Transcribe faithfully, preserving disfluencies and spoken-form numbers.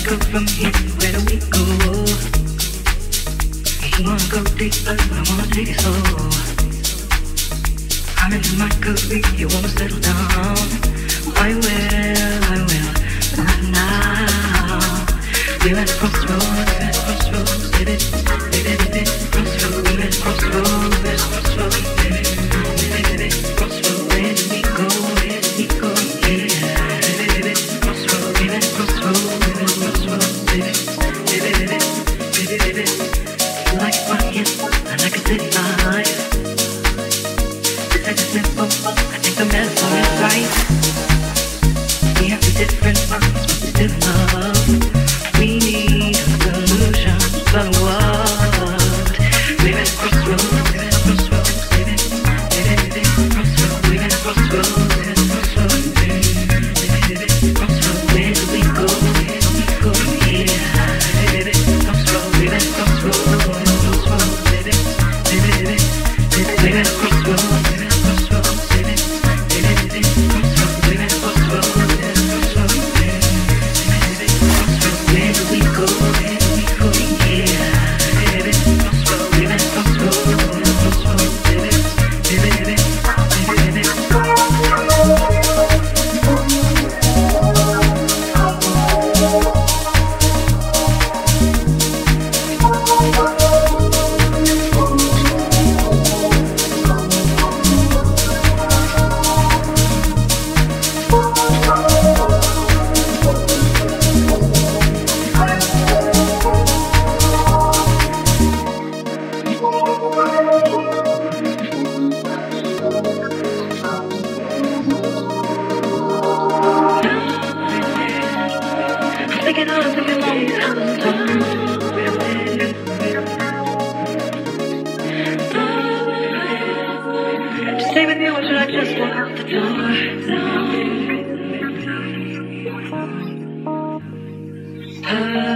go from here? Where do we go? You wanna go deeper, I wanna take it slow. I'm into my career, you wanna settle down. I will, I will, but not now. We're at a crossroads, we're at a crossroads, baby, baby, baby, crossroads, we're at a crossroads, we're at a crossroads, baby, baby, baby, crossroads, where do we go, where do we go, yeah, baby, baby, crossroads, we're at a crossroads, we're at a crossroads, baby, baby, baby, baby, baby, you like it quiet, I like a city life. I just simple, I think the metaphor is right. We have two different minds, but we still love. We need a solution for the world. We're at a crossroads, we're at a crossroads, baby, baby, baby, crossroads. We're at a crossroads, we're at a crossroads, baby, baby, baby, crossroads. Where do we go? Where do we go? Yeah, baby, baby, crossroads. We're at a crossroads, we're at a crossroads, baby, baby, baby, baby, we're at a crossroads. Stay with me, or should I just walk out the door? Uh,